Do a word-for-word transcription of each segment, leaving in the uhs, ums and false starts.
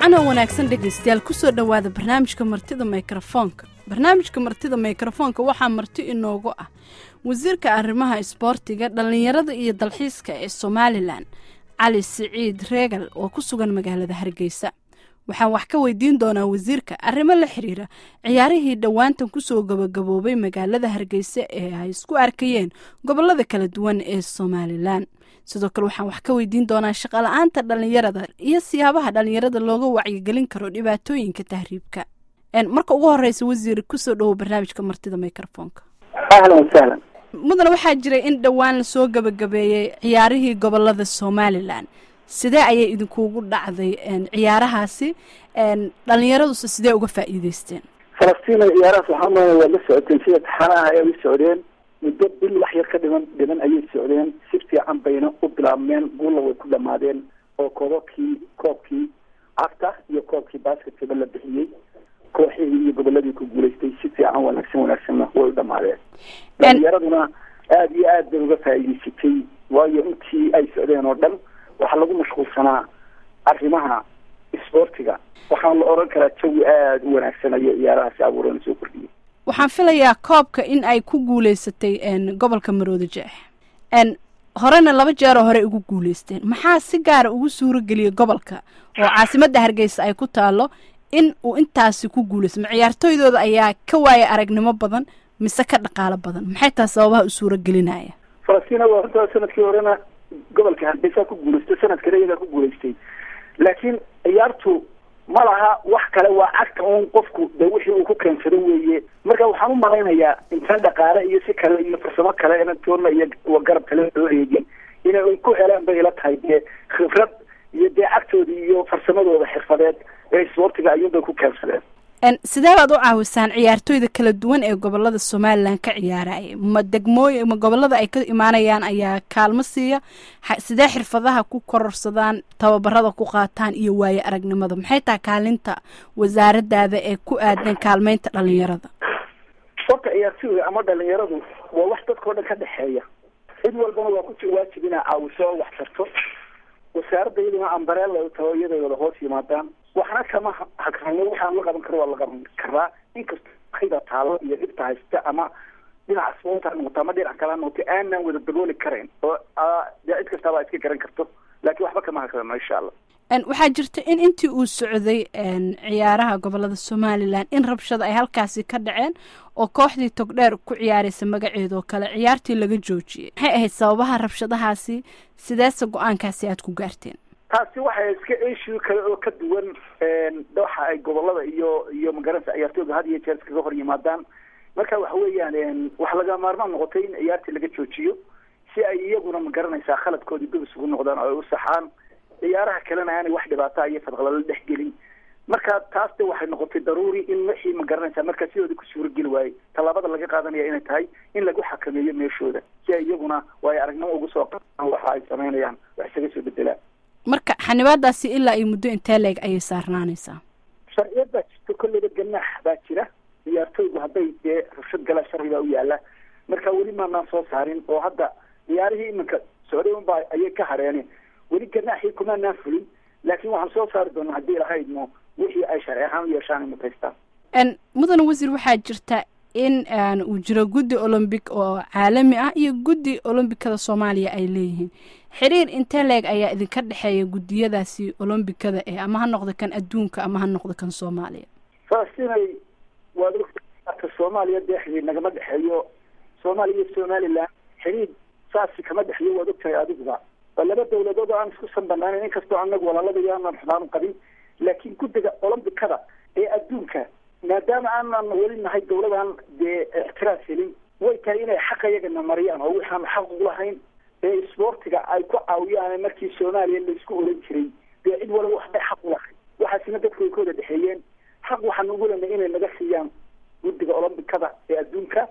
wacan wanaagsan dhegeystayaal ku soo dhawaada barnaamijka martida mikrofoonka barnaamijka martida mikrofoonka waxaa marti inoogu ah wasiirka arrimaha isboortiga dhalinyarada iyo dalxiiska ee Soomaaliland Cali Siciid Reegal oo ku sugan magaalada Hargeysa waxaan wax ka weydiin doonaa wasiirka arrimo la xiriira ciyaarihii dhawaantan ku soo gabagaboobay magaalada Hargeysa ee ay isku arkayeen gobolada kala duwan ee Soomaaliland sidoo kale waxaan wax ka weydiin doonaa shaqo la'aanta dhalinyarada iyo siyaabaha dhalinyarada looga wacyigelin karo dhibaatooyinka tahriibka een marka ugu horeysa wasiir ku soo dhaw barnaamijka martida mikrofoonka ahlan wasahlan mudana waxaa jiray in dhawaan la soo gabagabeeyay ciyaarihii gobolada Soomaaliland sidee ayay idinkuugu dhacday een ciyaarahaasi een dhalinyaradu sidee uga faa'iideysteen Falastiin ciyaaraha waxaa ma la socotay sida taxanaha ay u socdeen muddo bil wax yar ka dhiman dhiman ayay socdeen si fiican bayna u bilaabmeen guulo way ku dhamaadeen oo koobkii koobkii afta iyo koobkii basketball la bixiyay kooxihii iyo goboladii ku guuleystay si fiican wanaagsan wanaagsan way dhamaadeen dhalinyarada aad iyo aad bay uga faa'iideysatay waayo intii ay socdeen oo dhan waxa lagu mashquulsanaa arrimaha isboortiga waxaan la oran karaa jawi aad u wanaagsan ay ciyaarahaasi abuureen soo kordhiyay waxaan filayaa koobka in ay ku guuleysatay een gobolka Maroodijeex een horena laba jeer hore ugu guuleysteen maxaa si gaar ah ugu suuro galiyay gobolka oo caasimadda Hargeysa ay ku taalo in uu intaasi ku guuleysto ciyaartooydooda ayaa ka waayay aragnimo badan mise ka dhaqaale badan maxay taas sababaha u suuro gelinaya Falastiin waa inta sanadkii horena gobolka Hargeysa ku guuleystay sanadkii iyaga ku guuleystay laakiin ciyaartu ma laha wax kale waa agta oo qofku de wixii uu ku keensaday weeye marka waxaan u malaynayaa intaan dhaqaale iyo si kale iyo farsamo kale inaan toona iyo garab kale loo eegin inay ku helaan bay la tahay de khibrad iyo de agtoodii iyo farsamadooda xirfadeed ee isboortiga ayuu ku keensadeen en sidee baad u caawisaan ciyaartooyda kala duwan ee gobolada Soomaaliland ka ciyaaraya ma degmooyin ma gobolada ay ka imaanayaan ayaa kaalmo siiya sidee xirfadaha ku kororsadaan tababarada ku qaataan iyo waaye aragnimada maxay tahay kaalinta wasaaradda ee ku aadan kaalmeynta dhalinyarada sababta ciyaartooyda ama dhalinyaradu waa wax dadka dhan ka dhaxeeya cid walbana waa ku waajib inay caawiso wax tarto wasaaradda iyaduna ambareella tawayadooda hoos yimaadaan waxna kama hakrano waxaan la qaban karo waa la qaban karaa inkastoo qayda taalo iyo dhibta haysta ama dhinaca spoonta noqota ama dhinaca kale noqota aanan wada dabooli karayn oo cid kasta baa iska garan karto laakiin waxba kama hakrano insha Allah en waxaa jirta in intii uu socday en ciyaaraha gobolada Soomaaliland in rabshada ay halkaasi ka dhaceen oo kooxdii togdheer ku ciyaaraysa magaceedo kale ciyaartii laga joojiyay maxay ahayd sababaha rabshadahaasi sidaas go'aankaasi aad ku gaarteen taasi waxay iska issue kale oo ka duwan een waxa ay gobolada iyo iyo magaranaysa ciyaartooyda had iyo jeer iskaga hor yimaadaan marka waxa weeyaan wax laga maarmaan noqotay in ciyaartii laga joojiyo si ay iyaguna magaranaysa khaladkoodii dib isugu noqdaan oo u saxaan ciyaaraha kalena aanay wax dhibaato iyo fadqala la dhexgelin marka taasna waxay noqotay daruuri in wixii magaranaysa marka sidoo ku suuro gali waayay talaabada laga qaadanaya inay tahay in lagu xakameeyo meeshooda si ay iyaguna way aragnimo ugu soo qaadaan waxa ay sameynayaan wax isaga soo bedelaan marka xanibaadaasi ilaa ay muddo intee leeg ayay saarnaanaysaa sharciyada kulliba ganaax baa jira ciyaartooydu hadday dee rabshad gala sharciga u yaala marka weli maanaan soo saarin oo hadda ciyaarihii iminka socday unbaa ayay ka hareen weli ganaaxii kumaanaan fulin laakiin waxaan soo saari doonaa haddii lahaydno wixii ay sharci ahaan u yeeshaan in mutaystaan en mudan wasiir waxaa jirta in aan uu jiro guddi olympic oo caalami ah iyo guddi olympicada Soomaaliya ay leeyihiin xiriir intee leeg ayaa idinka dhaxeeya gudiyadaasi olympicada ee ama ha noqdo kan adduunka ama ha noqdo kan Soomaaliya faastinay waa dadka Soomaaliya deexdii nagama dhaxeeyo Soomaaliya iyo Somaliland xiriir saasi kama dhaxeeyo waa dadka adiga laba dawladood aan isku sanbanaan in kastoo anagu walaalada yaana xubaan qabin laakiin guddiga olympicada ee adduunka maadaama aanan weli nahay dawladan dee ixtiraas helin way tahay inay xaqayagana mariyaan oo waxaan xaq u lahayn ee isboortiga ay ku caawiyaan markii Soomaaliya la isku oran jiray dee cid walba wax ay xaq u lahayn waxaasina dadku ay kooda dhaxeeyeen xaq waxaan ugu leenahay inay naga siiyaan guddiga olympicada ee adduunka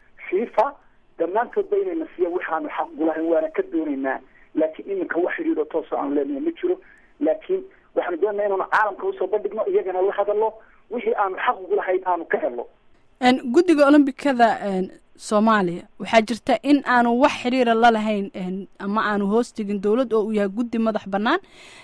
FIFA dhammaantood bay inay nasiiyaan waxaan xaq u lahayn waana ka doonaynaa laakiin iminka wax xiriir toos aan leenahay ma jiro laakiin waxaan doonaynaa inaan caalamka u soo bandhigno iyagana la hadalno wixii aan xaq ugu lahayn aan ka helo en guddiga olympicada soomaaliya waxaa jirta in aanu wax xiriira la lahayn ama aanu hoos tegin dowlad oo uu yahay guddi madax bannaan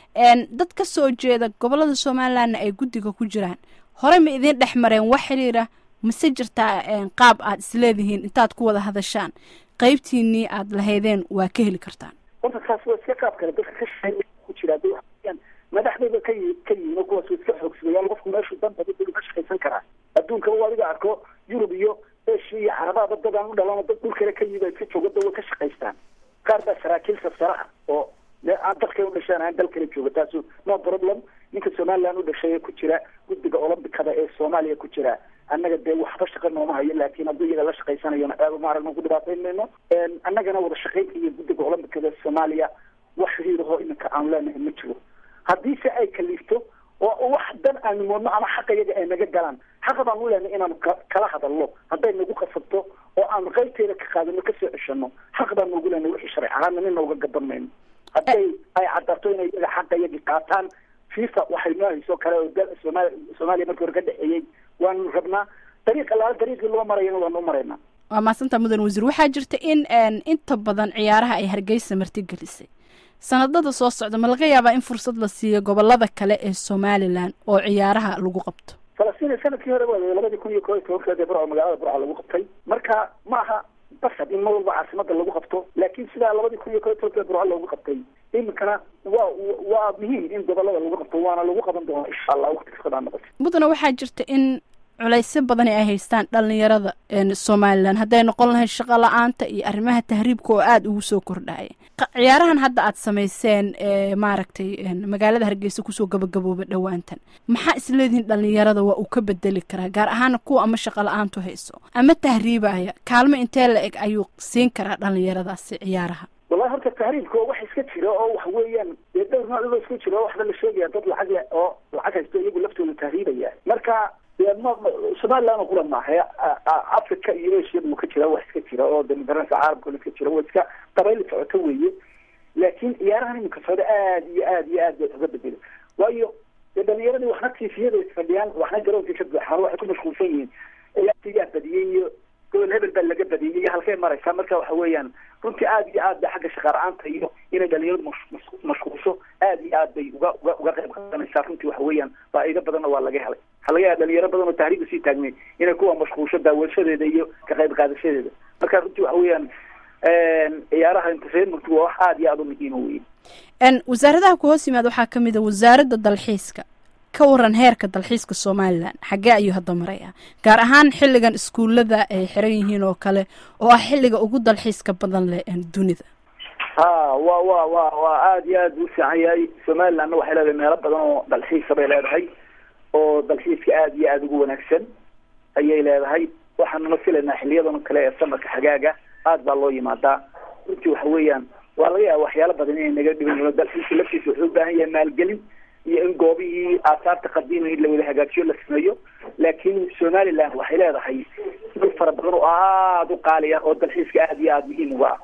dad ka soo jeeda gobolada somalilandna ay guddiga ku jiraan hore ma idiin dhex mareen wax xiriira mase jirtaa qaab aad isleedihiin intaad ku wada hadashaan qaybtiinii aad lahaydeen waa ka heli kartaan horta taas waa iska qaab kale dadka ka shaqeeya ku jira madaxdayba ka ka yihiin kuwaas iska xoogsadayaan qofku meeshu danta dad ka shaqaysan karaa adduunka waa adiga arko yurub iyo eeshiya iyo carabaha dad aan u dhalano dad dhul kale ka yimid iska jooga dad way ka shaqaystaan qaar baa saraakiil sarsaraha oo aan dalka u dhashaan aan dal kale jooga taas no problem ninka Soomaaliland u dhashay ku jira guddiga Olombikada ee Soomaaliya ku jira annaga dee waxba shaqo nooma hayo laakiin hadduu iyaga la shaqaysanayo aad ma aragno ku dhibaataynayno annagana wada shaqaynta iyo guddiga Olombikada Soomaaliya wax xiriirho iminka aan leenahay ma jiro haddii se ay kaliifto oo wax dan aan moodno ama xaq iyaga ay naga galaan xaq baan u leenahay inaan kala hadalno hadday nagu qasabto oo aan qaybteeda ka qaadano ka soo ceshano xaq baan ugu leenahay wixii sharci ahaan inaan uga gabanayno hadday ay caddato inay iyaga xaq iyaga qaataan FIFA waxay nooyso kale oo dal Soomaaliya markii hore ka dhaxeeyay waan rabnaa dariiqa la dariiqii loo marayna waan u maraynaa waa maasanta mudan wasiir waxaa jirta in inta badan ciyaaraha ay Hargeysa martigelisay sanadada soo socda ma laga yaabaa in fursad la siiyo gobolada kale ee Somaliland oo ciyaaraha lagu qabto Falastiin sanadkii hore waa labada kun iyo koob iyo toban ee Burco magaalada Burco lagu qabtay marka ma aha basad in mawduuca caasimada lagu qabto laakiin sida labada kun iyo koob iyo toban ee Burco lagu qabtay imkana waa waa muhiim in gobolada lagu qabto waana lagu qaban doonaa insha Allah waqti kasta noqoto mudana waxaa jirta in culays badan ay haystaan dhalinyarada ee Soomaaliland haday noqon lahayd shaqo la'aanta iyo arrimaha tahriibka oo aad ugu soo kordhay ciyaarahan hadda aad sameyseen ee maaragtay magaalada Hargeysa ku soo gabagabooba dhawaantan maxaa isleediin dhalinyarada waa uu ka bedeli karaa gaar ahaan kuwa ama shaqo la'aantu hayso ama tahriibaya kaalmo intee la eg ayuu siin karaa dhalinyaradaasi ciyaaraha والله horta tahriibka wax iska jira oo wax weeyaan dhowr nooc oo iska jira wax la sheegaya dad lacag leh oo lacag haysto iyagu laftooda tahriibaya marka Soomaaliland oo kulan maahay Afrika iyo Asia uu ka jira wax iska jira oo demokrasiga caalamka uu ka jira wax iska tabayl socota weeye laakiin ciyaarahan imika soo aad iyo aad iyo aad uga bedelo waayo dhalinyaradu waxna tiifiyada fadhiyaan waxna garoonka ka buuxaan wax ku mashquulsan yihiin ciyaartiga badiyay iyo gol hebel baa laga badiyay halkay maraysa marka waxa weeyaan runtii aad iyo aad xagga shaqaaraanta iyo inay dhalinyaradu mashquulso aad iyo aad bay uga uga qayb qaadanaysaa runtii waxa weeyaan faa'iido badan waa laga helay halaga dhalinyaro badan oo tahriib si taagnay inay kuwa mashquulsho daawashadeeda iyo ka qayb qaadashadeeda marka runtii waxa weeyaan een ciyaaraha intaasaydu waa wax aad iyo aad u muhiim u weyn en wasaaradaha ku hoos yimaado waxa kamid ah wasaaradda dalxiiska ka waran heerka dalxiiska Soomaaliland xagee ayuu hadda maraya gaar ahaan xilligan iskuulada ay xiran yihiin oo kale oo ah xilliga ugu dalxiiska badan leh ee dunida ha waa waa waa waa aad iyo aad u fiican yahay Soomaaliland waxay leedahay meelo badan oo dalxiis bay leedahay oo dalxiiska aad iyo aad ugu wanaagsan ayay leedahay waxaan ma filaynaa xilliyadan kale ee samarka xagaaga aad baa loo yimaadaa runtii waxa weeyaan waa laga yaabaa waxyaalo badan inay naga dhiban dalxiiska laftiisa wuxuu u baahan yahay maalgelin iyo in goobihii aasaarta qadiimay la wada hagaajiyo la sameeyo laakiin Soomaaliland waxay leedahay dad fara badan oo aad u qaaliya oo dalxiiska aad iyo aad muhiim u ah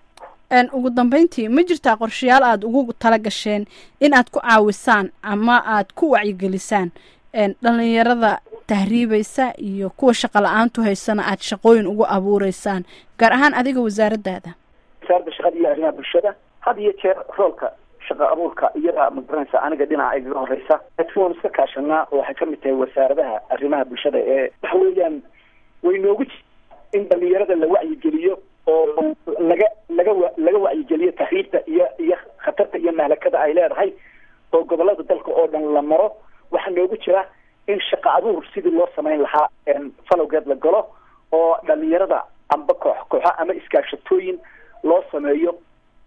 en ugu dambeyntii ma jirtaa qorshayaal aad ugu tala gasheen in aad ku caawisaan ama aad ku wacyigelisaan en dhalinyarada tahriibaysa iyo kuwa shaqo la'aantu haysana aad shaqooyin ugu abuureysaan gaar ahaan adiga wasaaraddaada wasaaradda shaqada iyo arrimaha bulshada had iyo jeer roolka shaqa abuurka iyada magaranaysa aniga dhinaca iga horeysa dadku iska kaashana oo waxay kamid tahay wasaaradaha arrimaha bulshada ee waxa weeyaan way noogu in dhalinyarada la wacyigeliyo oo laga laga laga wacyigeliyo tahriibta iyo iyo khatarta iyo mahalakada ay leedahay oo gobolada dalka oo dhan la maro waxa noogu jira in shaqa abuur sidii loo sameyn lahaa in falowgeed la galo oo dhalinyarada amba koox koox ama iskaashatooyin loo sameeyo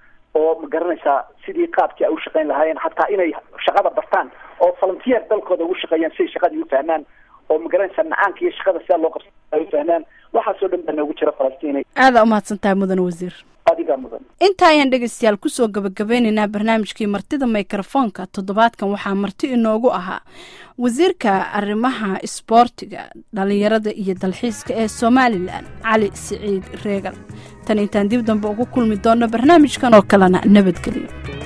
oo magaranaysa sidii qaabkii ay u shaqeyn lahaayeen hatta inay shaqada bartaan oo volunteer dalkooda ugu shaqeeyaan si shaqadii u fahmaan oo magaranaysa nacaanka iyo shaqada si loo qabto ay u fahmaan waxa soo dhan baa ugu jira Falastiin aad u mahadsantahay mudan wasiir adiga mudan inta ayaan dhageystayaal ku soo gabagabeynayna barnaamijkii martida microphone-ka toddobaadkan waxaa marti inoogu ahaa wasiirka arrimaha isboortiga dhalinyarada iyo dalxiiska ee Soomaaliland Cali Siciid Reegal tan intaan dib dambe ugu kulmi doono barnaamijkan oo kalena nabadgelyo.